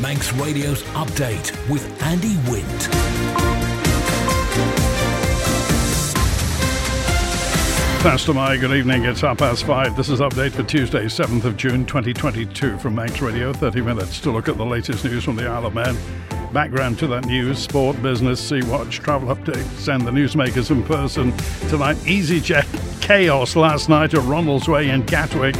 Manx Radio's Update with Andy Wint. Pastor Mai, good evening. It's 5:30. This is Update for Tuesday, 7th of June 2022 from Manx Radio. 30 minutes to look at the latest news from the Isle of Man. Background to that news, sport, business, Sea-Watch, travel updates and the newsmakers in person tonight. EasyJet chaos last night at Ronaldsway in Gatwick.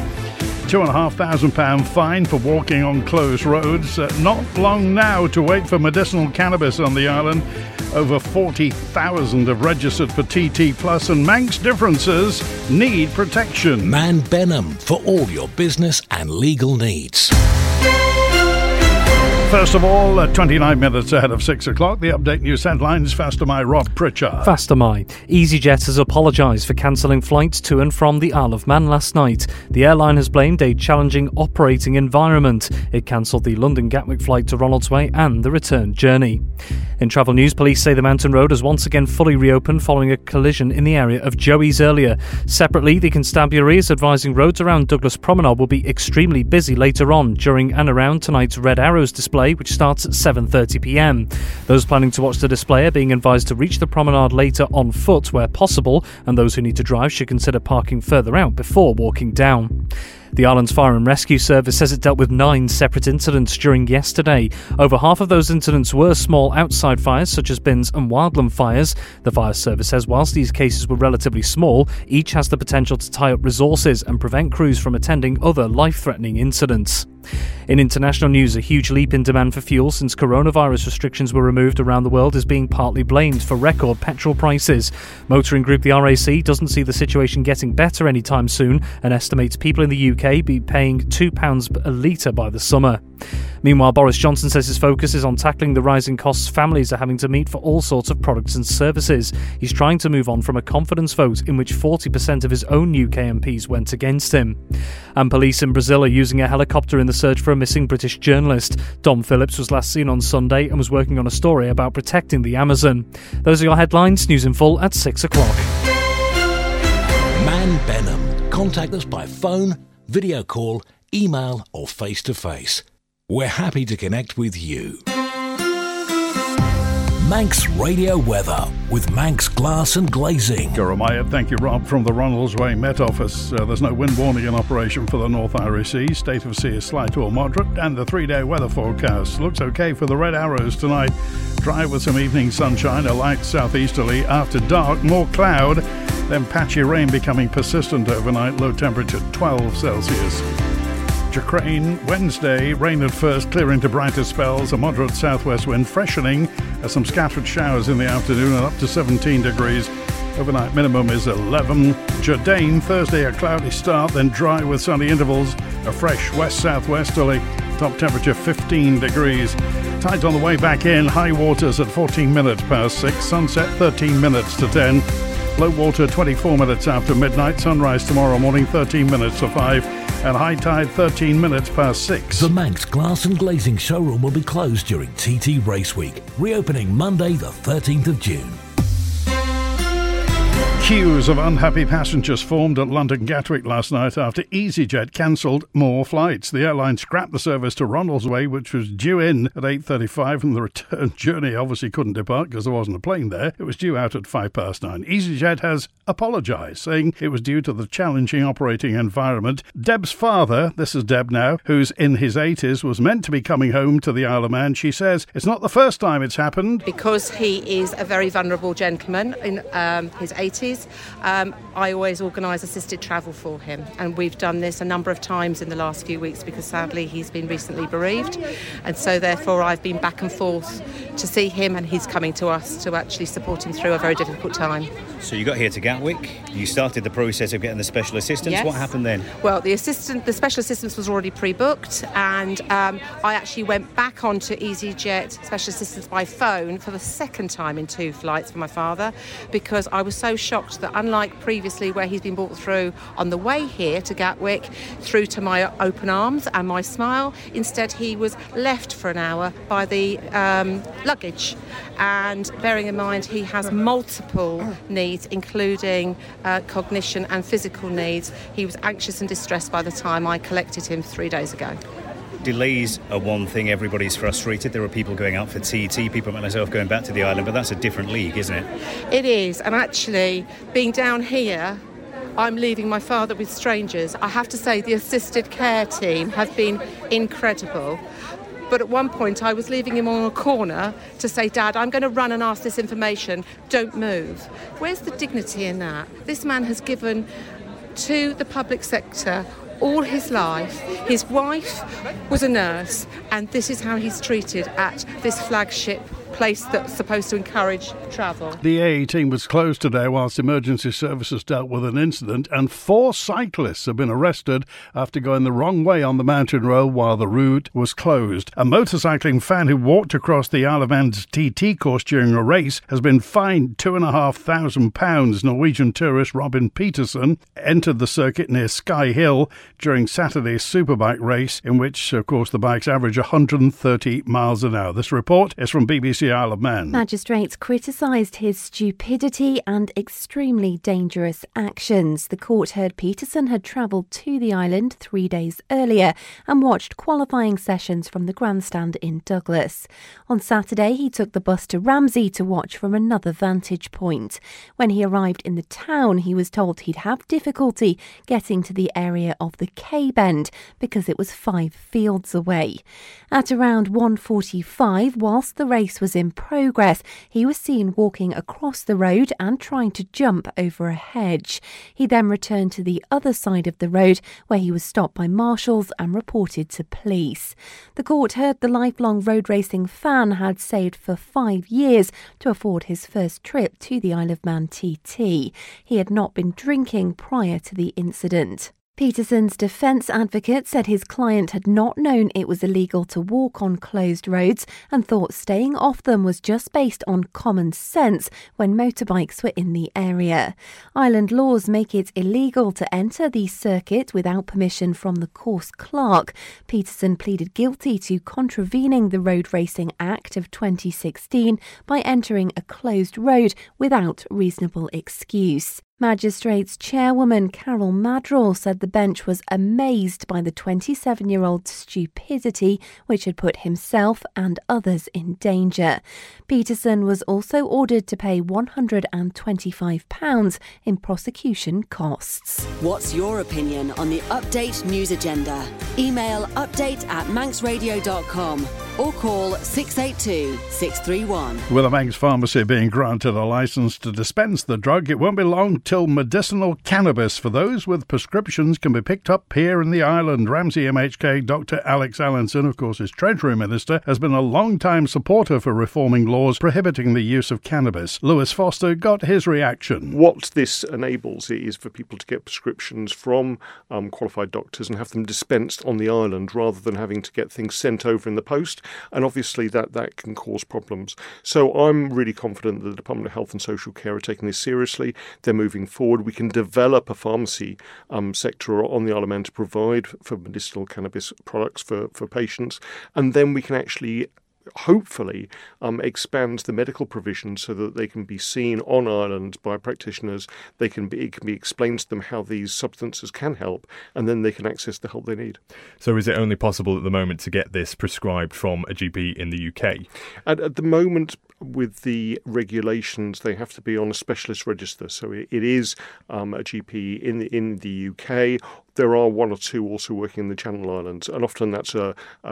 £2,500 fine for walking on closed roads. Not long now to wait for medicinal cannabis on the island. Over 40,000 have registered for TT Plus, and Manx differences need protection. Man Benham for all your business and legal needs. First of all, 29 minutes ahead of 6 o'clock, the Update News headlines. Faster My Rob Pritchard. Faster My. EasyJet has apologised for cancelling flights to and from the Isle of Man last night. The airline has blamed a challenging operating environment. It cancelled the London Gatwick flight to Ronaldsway and the return journey. In travel news, police say the Mountain Road has once again fully reopened following a collision in the area of Joey's earlier. Separately, the constabulary is advising roads around Douglas Promenade will be extremely busy later on during and around tonight's Red Arrows display, which starts at 7:30pm. Those planning to watch the display are being advised to reach the promenade later on foot where possible, and those who need to drive should consider parking further out before walking down. The island's Fire and Rescue Service says it dealt with 9 separate incidents during yesterday. Over half of those incidents were small outside fires, such as bins and wildland fires. The fire service says whilst these cases were relatively small, each has the potential to tie up resources and prevent crews from attending other life-threatening incidents. In international news, a huge leap in demand for fuel since coronavirus restrictions were removed around the world is being partly blamed for record petrol prices. Motoring group the RAC doesn't see the situation getting better anytime soon and estimates people in the UK be paying £2 a litre by the summer. Meanwhile, Boris Johnson says his focus is on tackling the rising costs families are having to meet for all sorts of products and services. He's trying to move on from a confidence vote in which 40% of his own UK MPs went against him. And police in Brazil are using a helicopter in the search for a missing British journalist. Dom Phillips was last seen on Sunday and was working on a story about protecting the Amazon. Those are your headlines. News in full at 6 o'clock. Man Benham. Contact us by phone, video call, email or face-to-face. We're happy to connect with you. Manx Radio Weather with Manx Glass and Glazing. Goromaya, thank you, Rob, from the Ronaldsway Met Office. There's no wind warning in operation for the North Irish Sea. State of sea is slight or moderate, and the 3-day weather forecast looks okay for the Red Arrows tonight. Dry with some evening sunshine, a light southeasterly. After dark, more cloud, then patchy rain becoming persistent overnight. Low temperature 12 Celsius. Crane, Wednesday, rain at first, clearing to brighter spells, a moderate southwest wind freshening, some scattered showers in the afternoon and up to 17 degrees. Overnight minimum is 11. Jourdain, Thursday, a cloudy start, then dry with sunny intervals, a fresh west-southwesterly, top temperature 15 degrees. Tides on the way back in, high waters at 14 minutes past 6, sunset 13 minutes to 10. Low water 24 minutes after midnight, sunrise tomorrow morning 13 minutes to 5. And high tide 13 minutes past 6. The Manx Glass and Glazing showroom will be closed during TT Race Week, reopening Monday the 13th of June. Queues of unhappy passengers formed at London Gatwick last night after EasyJet cancelled more flights. The airline scrapped the service to Ronaldsway, which was due in at 8:35, and the return journey obviously couldn't depart because there wasn't a plane there. It was due out at 9:05. EasyJet has apologised, saying it was due to the challenging operating environment. Deb's father, this is Deb now, who's in his 80s, was meant to be coming home to the Isle of Man. She says it's not the first time it's happened. Because he is a very vulnerable gentleman in his 80s, I always organise assisted travel for him, and we've done this a number of times in the last few weeks because sadly he's been recently bereaved, and so therefore I've been back and forth to see him, and he's coming to us to actually support him through a very difficult time. So you got here to Gatwick, you started the process of getting the special assistance. Yes. What happened then? Well, the special assistance was already pre-booked, and I actually went back onto EasyJet special assistance by phone for the second time in 2 flights for my father, because I was so shocked that unlike previously where he's been brought through on the way here to Gatwick through to my open arms and my smile, instead he was left for an hour by the luggage. And bearing in mind he has multiple needs, including cognition and physical needs, he was anxious and distressed by the time I collected him 3 days ago. Delays are one thing, everybody's frustrated. There are people going out for TT, people like myself going back to the island, but that's a different league, isn't it? It is, and actually, being down here, I'm leaving my father with strangers. I have to say the assisted care team have been incredible. But at one point I was leaving him on a corner to say, Dad, I'm going to run and ask this information. Don't move. Where's the dignity in that? This man has given to the public sector all his life. His wife was a nurse, and this is how he's treated at this flagship place that's supposed to encourage travel. The AE team was closed today whilst emergency services dealt with an incident, and 4 cyclists have been arrested after going the wrong way on the mountain road while the route was closed. A motorcycling fan who walked across the Isle of Man's TT course during a race has been fined £2,500. Norwegian tourist Robin Peterson entered the circuit near Sky Hill during Saturday's Superbike race, in which, of course, the bikes average 130 miles an hour. This report is from BBC Isle of Man. Magistrates criticised his stupidity and extremely dangerous actions. The court heard Peterson had travelled to the island 3 days earlier and watched qualifying sessions from the grandstand in Douglas. On Saturday, he took the bus to Ramsey to watch from another vantage point. When he arrived in the town, he was told he'd have difficulty getting to the area of the K-Bend because it was 5 fields away. At around 1:45, whilst the race was in progress, he was seen walking across the road and trying to jump over a hedge. He then returned to the other side of the road, where he was stopped by marshals and reported to police. The court heard the lifelong road racing fan had saved for 5 years to afford his first trip to the Isle of Man TT. He had not been drinking prior to the incident. Peterson's defence advocate said his client had not known it was illegal to walk on closed roads and thought staying off them was just based on common sense when motorbikes were in the area. Island laws make it illegal to enter the circuit without permission from the course clerk. Peterson pleaded guilty to contravening the Road Racing Act of 2016 by entering a closed road without reasonable excuse. Magistrates Chairwoman Carol Madrell said the bench was amazed by the 27-year-old's stupidity, which had put himself and others in danger. Peterson was also ordered to pay £125 in prosecution costs. What's your opinion on the Update News Agenda? Email update@manxradio.com or call 682 631. With a Manx pharmacy being granted a licence to dispense the drug, it won't be long till medicinal cannabis for those with prescriptions can be picked up here in the island. Ramsey MHK Dr. Alex Allinson, of course, as Treasury Minister, has been a long-time supporter for reforming laws prohibiting the use of cannabis. Lewis Foster got his reaction. What this enables is for people to get prescriptions from qualified doctors and have them dispensed on the island rather than having to get things sent over in the post. And obviously that can cause problems. So I'm really confident that the Department of Health and Social Care are taking this seriously. They're moving forward. We can develop a pharmacy sector on the Isle of Man to provide for medicinal cannabis products for patients. And then we can actually hopefully expand the medical provision so that they can be seen on island by practitioners. It can be explained to them how these substances can help, and then they can access the help they need. So is it only possible at the moment to get this prescribed from a GP in the UK? At the moment, with the regulations, they have to be on a specialist register. So it is a GP in the UK. There are one or two also working in the Channel Islands, and often that's an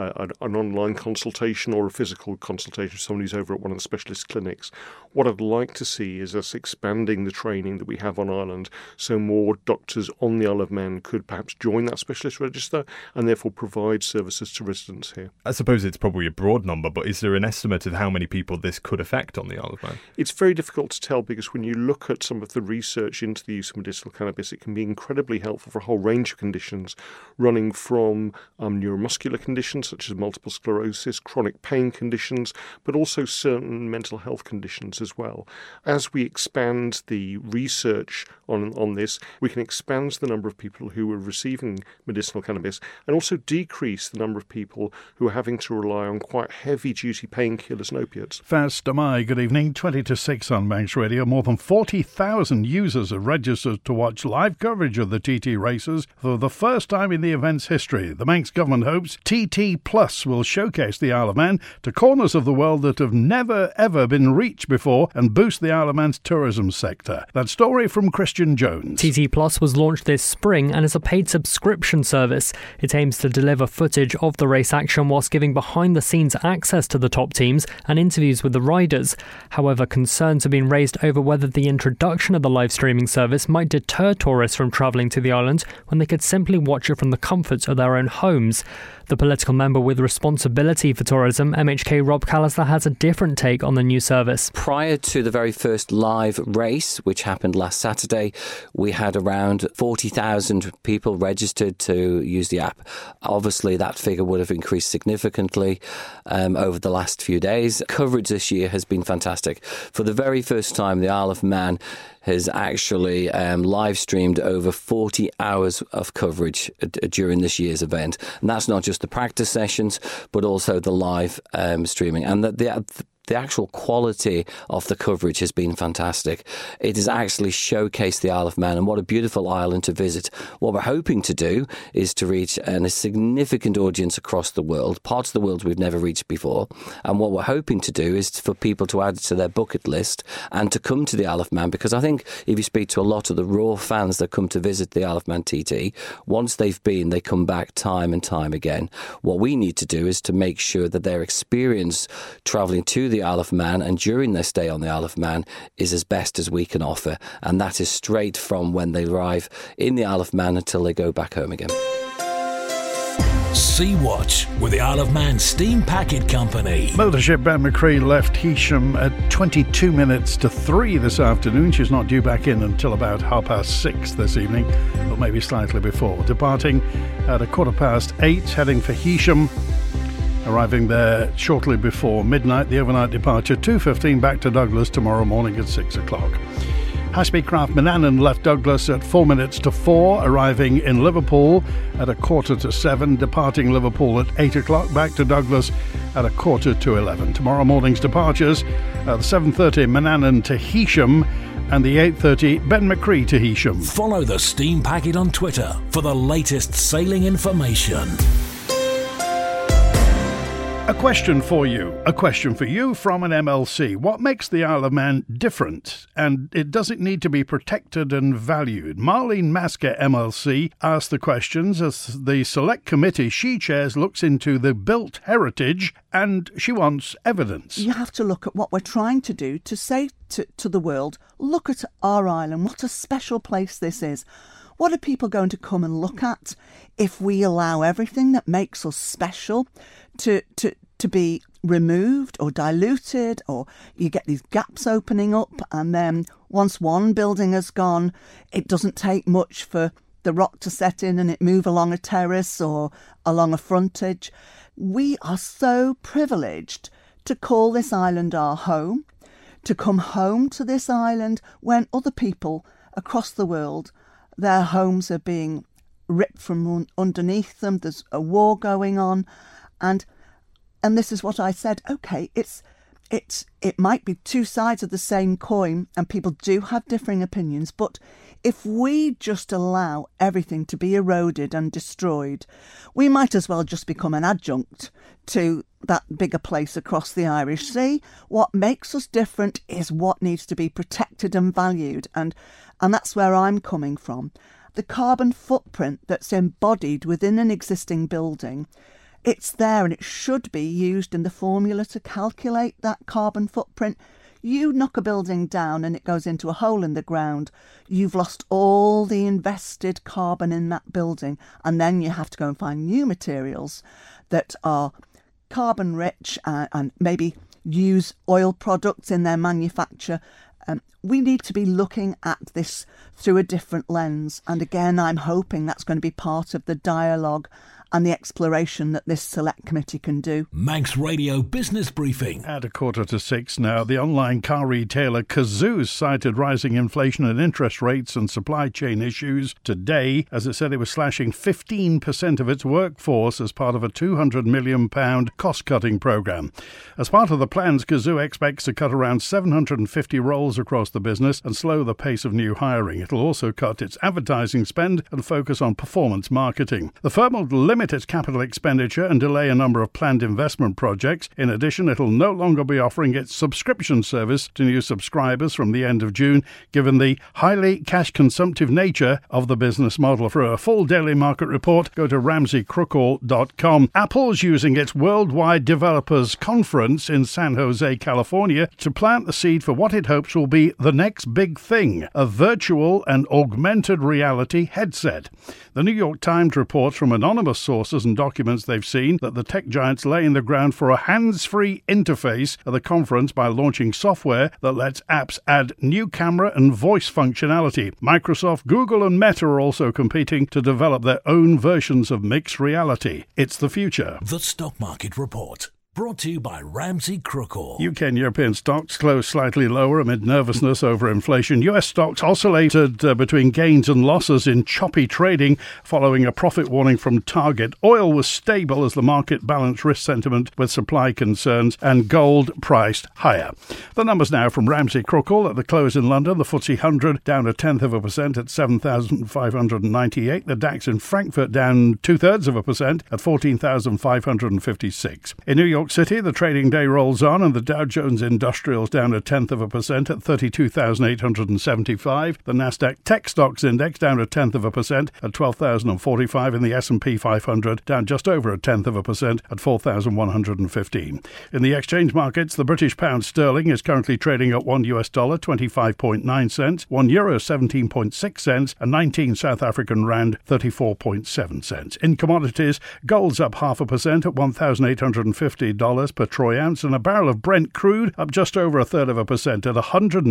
online consultation or a physical consultation with somebody who's over at one of the specialist clinics. What I'd like to see is us expanding the training that we have on island so more doctors on the Isle of Man could perhaps join that specialist register and therefore provide services to residents here. I suppose it's probably a broad number, but is there an estimate of how many people this could affect on the Isle of Man? It's very difficult to tell because when you look at some of the research into the use of medicinal cannabis, it can be incredibly helpful for a whole range of conditions, running from neuromuscular conditions such as multiple sclerosis, chronic pain conditions, but also certain mental health conditions as well. As we expand the research on this, we can expand the number of people who are receiving medicinal cannabis and also decrease the number of people who are having to rely on quite heavy-duty painkillers and opiates. Fast Amai, good evening. 20 to 6 on Manx Radio. More than 40,000 users have registered to watch live coverage of the TT races For the first time in the event's history, the Manx government hopes TT Plus will showcase the Isle of Man to corners of the world that have never ever been reached before and boost the Isle of Man's tourism sector. That story from Christian Jones. TT Plus was launched this spring and is a paid subscription service. It aims to deliver footage of the race action whilst giving behind-the-scenes access to the top teams and interviews with the riders. However, concerns have been raised over whether the introduction of the live streaming service might deter tourists from travelling to the island when they could simply watch it from the comforts of their own homes. The political member with responsibility for tourism, MHK Rob Callister, has a different take on the new service. Prior to the very first live race, which happened last Saturday, we had around 40,000 people registered to use the app. Obviously, that figure would have increased significantly over the last few days. Coverage this year has been fantastic. For the very first time, the Isle of Man has actually live streamed over 40 hours of coverage during this year's event. And that's not just the practice sessions, but also the live streaming. And the actual quality of the coverage has been fantastic. It has actually showcased the Isle of Man, and what a beautiful island to visit. What we're hoping to do is to reach a significant audience across the world, parts of the world we've never reached before. And what we're hoping to do is for people to add it to their bucket list and to come to the Isle of Man, because I think if you speak to a lot of the raw fans that come to visit the Isle of Man TT, once they've been, they come back time and time again. What we need to do is to make sure that their experience travelling to the Isle of Man and during their stay on the Isle of Man is as best as we can offer, and that is straight from when they arrive in the Isle of Man until they go back home again. Sea Watch with the Isle of Man Steam Packet Company. Motorship Ben McCree left Heysham at 22 minutes to 3 this afternoon. She's not due back in until about 6:30 this evening, or maybe slightly before. Departing at 8:15, heading for Heysham. Arriving there shortly before midnight, the overnight departure, 2:15 back to Douglas tomorrow morning at 6 o'clock. High-speed craft Manannan left Douglas at 4 minutes to 4, arriving in Liverpool at 7:15, departing Liverpool at 8 o'clock, back to Douglas at 11:15. Tomorrow morning's departures, the 7:30 Manannan to Heysham and the 8:30 Ben McCree to Heysham. Follow the Steam Packet on Twitter for the latest sailing information. A question for you from an MLC. What makes the Isle of Man different? And does it need to be protected and valued? Marlene Masker, MLC, asked the questions as the select committee she chairs looks into the built heritage, and she wants evidence. You have to look at what we're trying to do to say to the world, look at our island, what a special place this is. What are people going to come and look at if we allow everything that makes us special to be removed or diluted, or you get these gaps opening up, and then once one building has gone, it doesn't take much for the rock to set in and it move along a terrace or along a frontage. We are so privileged to call this island our home, to come home to this island when other people across the world, their homes are being ripped from underneath them. There's a war going on, and this is what I said. Okay, it might be two sides of the same coin, and people do have differing opinions. But if we just allow everything to be eroded and destroyed, we might as well just become an adjunct to that bigger place across the Irish Sea. What makes us different is what needs to be protected and valued, and that's where I'm coming from. The carbon footprint that's embodied within an existing building, it's there and it should be used in the formula to calculate that carbon footprint. You knock a building down and it goes into a hole in the ground, you've lost all the invested carbon in that building, and then you have to go and find new materials that are carbon rich and maybe use oil products in their manufacture. We need to be looking at this through a different lens. And again, I'm hoping that's going to be part of the dialogue and the exploration that this select committee can do. Manx Radio Business Briefing. At 5:45 now, the online car retailer Cazoo cited rising inflation and interest rates and supply chain issues today, as it said it was slashing 15% of its workforce as part of a £200 million cost-cutting programme. As part of the plans, Cazoo expects to cut around 750 roles across the business and slow the pace of new hiring. It'll also cut its advertising spend and focus on performance marketing. The firm will limit its capital expenditure and delay a number of planned investment projects. In addition, it'll no longer be offering its subscription service to new subscribers from the end of June, given the highly cash-consumptive nature of the business model. For a full daily market report, go to RamseyCrookall.com. Apple's using its Worldwide Developers Conference in San Jose, California, to plant the seed for what it hopes will be the next big thing, a virtual and augmented reality headset. The New York Times reports from anonymous sources and documents they've seen that the tech giant's laying the ground for a hands-free interface at the conference by launching software that lets apps add new camera and voice functionality. Microsoft, Google and Meta are also competing to develop their own versions of mixed reality. It's the future. The Stock Market Report. Brought to you by Ramsey Crookall. UK and European stocks closed slightly lower amid nervousness over inflation. US stocks oscillated between gains and losses in choppy trading following a profit warning from Target. Oil was stable as the market balanced risk sentiment with supply concerns, and gold priced higher. The numbers now from Ramsey Crookall. At the close in London, the FTSE 100 down 0.1% at 7,598. The DAX in Frankfurt down 0.2% at 14,556. In New York City, the trading day rolls on and the Dow Jones Industrials down 0.1% at 32,875. The Nasdaq Tech Stocks Index down 0.1% at 12,045, and the S&P 500 down just over 0.1% at 4,115. In the exchange markets, the British pound sterling is currently trading at $1 25.9 cents, €1 17.6 cents, and 19 South African rand 34.7 cents. In commodities, gold's up 0.5% at $1,850 per troy ounce, and a barrel of Brent crude up just over 1/3% at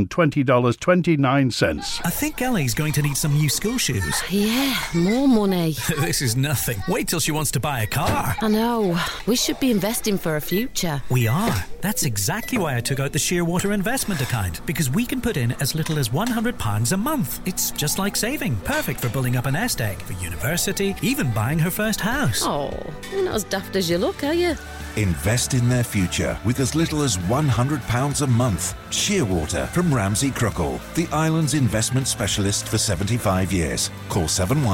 $120.29. I think Ellie's going to need some new school shoes. Yeah, more money. This is nothing. Wait till she wants to buy a car. I know. We should be investing for a future. We are. That's exactly why I took out the Shearwater investment account, because we can put in as little as £100 a month. It's just like saving. Perfect for building up a nest egg, for university, even buying her first house. Oh, you're not as daft as you look, are you? Invest in their future with as little as £100 a month. Shearwater from Ramsey Crookall, the island's investment specialist for 75 years. Call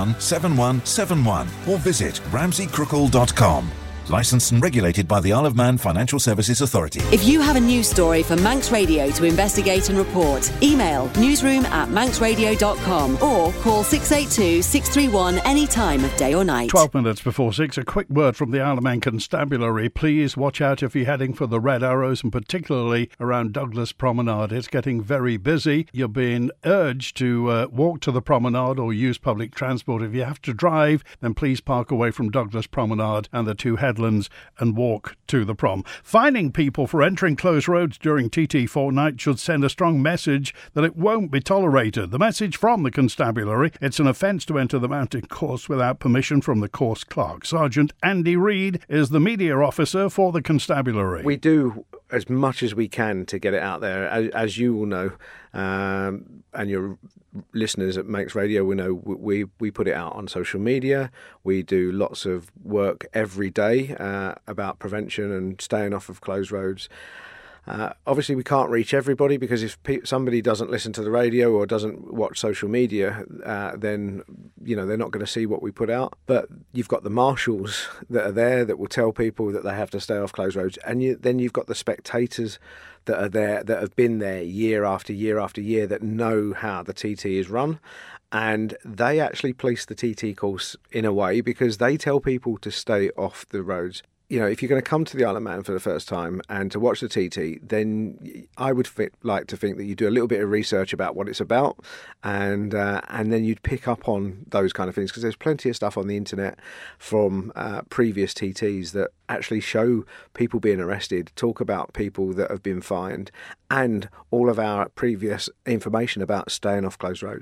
717171 or visit ramseycrookall.com. Licensed and regulated by the Isle of Man Financial Services Authority. If you have a news story for Manx Radio to investigate and report, email newsroom@manxradio.com or call 682 631 any time of day or night. 12 minutes before 6, a quick word from the Isle of Man Constabulary. Please watch out if you're heading for the Red Arrows, and particularly around Douglas Promenade. It's getting very busy. You're being urged to walk to the promenade or use public transport. If you have to drive, then please park away from Douglas Promenade and the two headlands and walk to the prom. Fining people for entering closed roads during TT fortnight should send a strong message that it won't be tolerated. The message from the Constabulary: it's an offence to enter the mountain course without permission from the course clerk. Sergeant Andy Reid is the media officer for the Constabulary. We do as much as we can to get it out there. As you will know, and your listeners at Manx Radio will know, we put it out on social media. We do lots of work every day about prevention and staying off of closed roads. Obviously, we can't reach everybody, because if somebody doesn't listen to the radio or doesn't watch social media, then they're not going to see what we put out. But you've got the marshals that are there that will tell people that they have to stay off closed roads, and then you've got the spectators that are there, that have been there year after year after year, that know how the TT is run. And they actually police the TT course in a way, because they tell people to stay off the roads. If you're going to come to the Isle of Man for the first time and to watch the TT, then I would like to think that you do a little bit of research about what it's about, and then you'd pick up on those kind of things, because there's plenty of stuff on the internet from previous TTs that actually show people being arrested, talk about people that have been fined, and all of our previous information about staying off closed roads.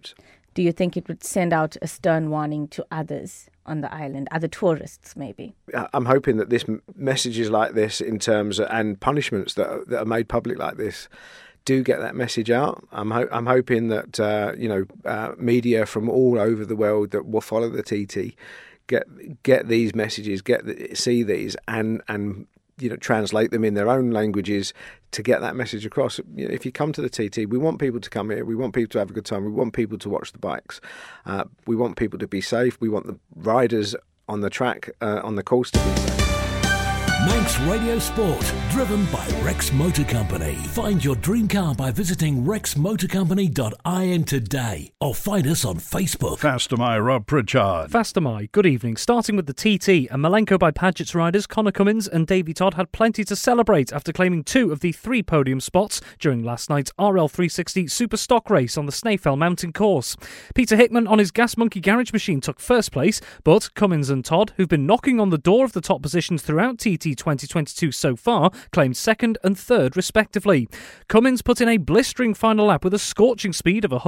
do you think it would send out a stern warning to others on the island, other tourists maybe? I'm hoping that this messages like this in terms of, and punishments that are made public like this do get that message out. I'm hoping that media from all over the world that will follow the TT get these messages, see these, and translate them in their own languages to get that message across. If you come to the TT, we want people to come here. We want people to have a good time. We want people to watch the bikes. We want people to be safe. We want the riders on the track, on the course to be safe. Manx Radio Sport, driven by Rex Motor Company. Find your dream car by visiting rexmotorcompany.in today or find us on Facebook. Fastamai, Rob Pritchard. Fastamai, good evening. Starting with the TT, and Malenko by Paget's riders Connor Cummins and Davy Todd had plenty to celebrate after claiming 2 of the 3 podium spots during last night's RL360 Super Stock race on the Snaefell Mountain course. Peter Hickman on his Gas Monkey garage machine took first place, but Cummins and Todd, who've been knocking on the door of the top positions throughout TT 2022 so far, claimed 2nd and 3rd respectively. Cummins put in a blistering final lap with a scorching speed of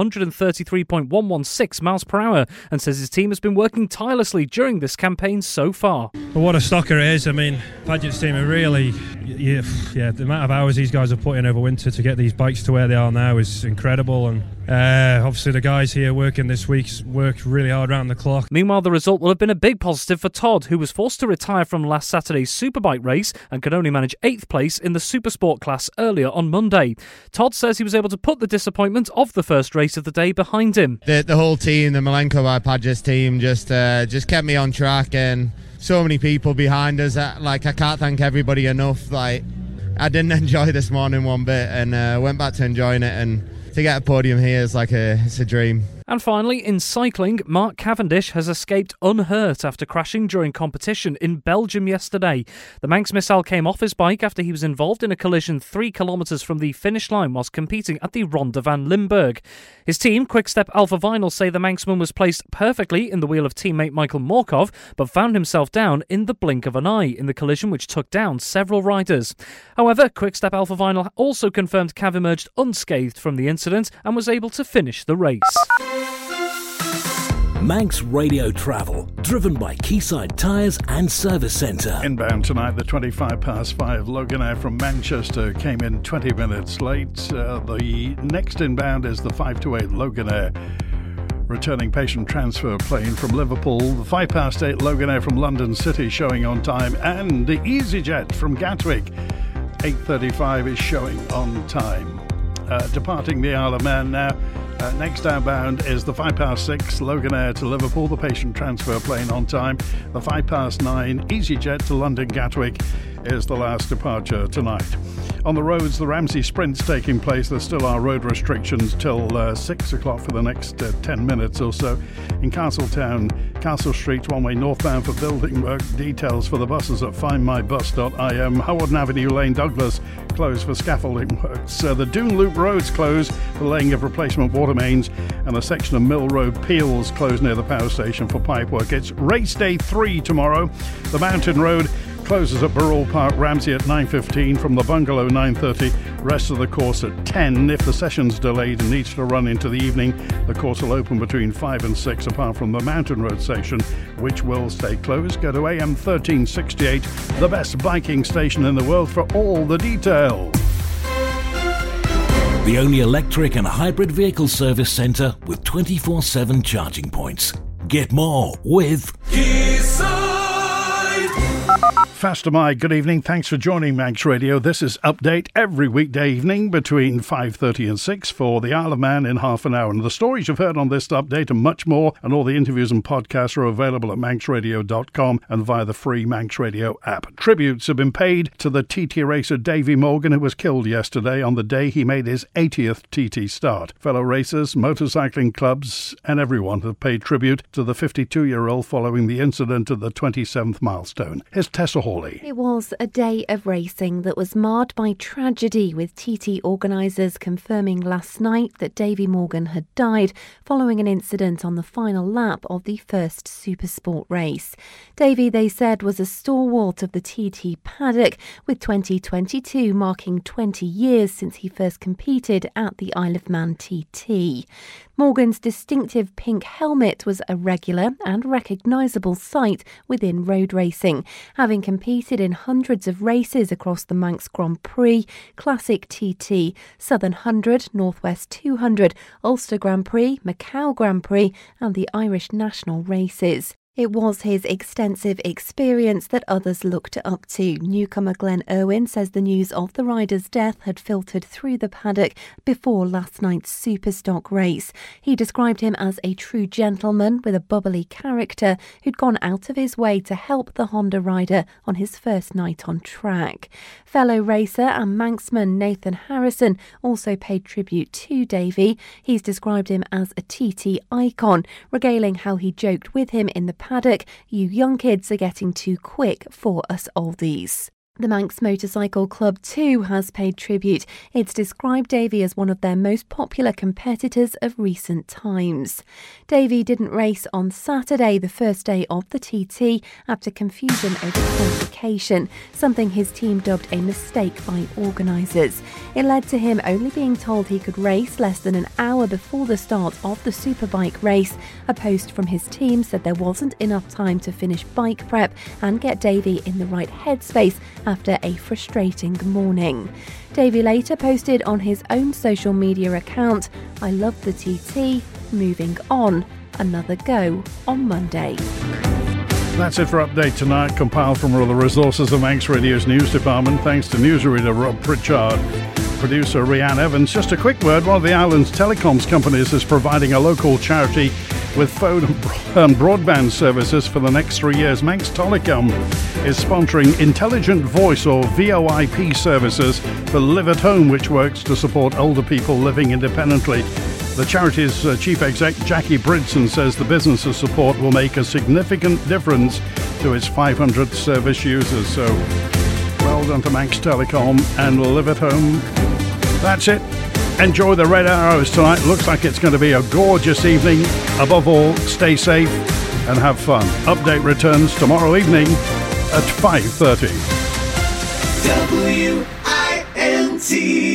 133.116 miles per hour and says his team has been working tirelessly during this campaign so far. But what a stocker it is. I mean, Paget's team are really, the amount of hours these guys have put in over winter to get these bikes to where they are now is incredible, and obviously the guys here working this week's worked really hard around the clock. Meanwhile, the result will have been a big positive for Todd, who was forced to retire from last Saturday's Superbike race and could only manage 8th place in the Supersport class earlier on Monday. Todd says he was able to put the disappointment of the first race of the day behind him. The whole team, the Malenko by Paget's team, just kept me on track, and so many people behind us. I can't thank everybody enough. I didn't enjoy this morning one bit, and went back to enjoying it, and to get a podium here is it's a dream. And finally, in cycling, Mark Cavendish has escaped unhurt after crashing during competition in Belgium yesterday. The Manx missile came off his bike after he was involved in a collision 3 kilometres from the finish line whilst competing at the Ronde van Limburg. His team, Quickstep Alpha Vinyl, say the Manxman was placed perfectly in the wheel of teammate Michael Morkov, but found himself down in the blink of an eye in the collision which took down several riders. However, Quickstep Alpha Vinyl also confirmed Cav emerged unscathed from the incident and was able to finish the race. Manx Radio Travel, driven by Quayside Tyres and Service Centre. Inbound tonight, the 5:25 Loganair from Manchester came in 20 minutes late. The next inbound is the 5:08 Loganair, returning patient transfer plane from Liverpool. The 8:05 Loganair from London City showing on time, and the EasyJet from Gatwick, 8:35 is showing on time. Departing the Isle of Man now. Next outbound is the 6:05 Loganair to Liverpool, the patient transfer plane on time. The 9:05 EasyJet to London Gatwick is the last departure tonight. On the roads, the Ramsey Sprint's taking place. There still are road restrictions till 6 o'clock for the next 10 minutes or so. In Castletown, Castle Street, one-way northbound for building work. Details for the buses at findmybus.im. Howard Avenue Lane, Douglas, closed for scaffolding works. The Doon Loop Road's closed for laying of replacement water mains, and a section of Mill Road Peels closed near the power station for pipe work. It's race day 3 tomorrow. The Mountain Road closes at Burrell Park, Ramsey at 9:15, from the Bungalow 9:30, rest of the course at 10. If the session's delayed and needs to run into the evening, the course will open between 5 and 6, apart from the Mountain Road section, which will stay closed. Go to AM 1368, the best biking station in the world, for all the details. The only electric and hybrid vehicle service centre with 24/7 charging points. Get more with Fastamai, good evening. Thanks for joining Manx Radio. This is Update every weekday evening between 5:30 and 6 for the Isle of Man in half an hour. And the stories you've heard on this update and much more, and all the interviews and podcasts are available at manxradio.com and via the free Manx Radio app. Tributes have been paid to the TT racer Davy Morgan, who was killed yesterday on the day he made his 80th TT start. Fellow racers, motorcycling clubs and everyone have paid tribute to the 52-year-old following the incident at the 27th milestone. Here's Tessa Hall Hawley. It was a day of racing that was marred by tragedy, with TT organisers confirming last night that Davy Morgan had died following an incident on the final lap of the first Supersport race. Davy, they said, was a stalwart of the TT paddock, with 2022 marking 20 years since he first competed at the Isle of Man TT. Morgan's distinctive pink helmet was a regular and recognisable sight within road racing, having competed in hundreds of races across the Manx Grand Prix, Classic TT, Southern 100, Northwest 200, Ulster Grand Prix, Macau Grand Prix and the Irish National races. It was his extensive experience that others looked up to. Newcomer Glenn Irwin says the news of the rider's death had filtered through the paddock before last night's Superstock race. He described him as a true gentleman with a bubbly character who'd gone out of his way to help the Honda rider on his first night on track. Fellow racer and Manxman Nathan Harrison also paid tribute to Davy. He's described him as a TT icon, regaling how he joked with him in the paddock, "You young kids are getting too quick for us oldies." The Manx Motorcycle Club too has paid tribute. It's described Davy as one of their most popular competitors of recent times. Davy didn't race on Saturday, the first day of the TT, after confusion over qualification, something his team dubbed a mistake by organisers. It led to him only being told he could race less than an hour before the start of the Superbike race. A post from his team said there wasn't enough time to finish bike prep and get Davy in the right headspace after a frustrating morning. Davy later posted on his own social media account, "I love the TT, moving on, another go on Monday." That's it for Update Tonight, compiled from all the resources of Manx Radio's news department. Thanks to newsreader Rob Pritchard, producer Rhiann Evans. Just a quick word, one of the island's telecoms companies is providing a local charity with phone and broadband services for the next 3 years. Manx Telecom is sponsoring Intelligent Voice, or VoIP, services for Live at Home, which works to support older people living independently. The charity's chief exec, Jackie Bridson, says the business's support will make a significant difference to its 500 service users. So, well done to Manx Telecom and Live at Home. That's it. Enjoy the Red Arrows tonight. Looks like it's going to be a gorgeous evening. Above all, stay safe and have fun. Update returns tomorrow evening at 5:30. WINT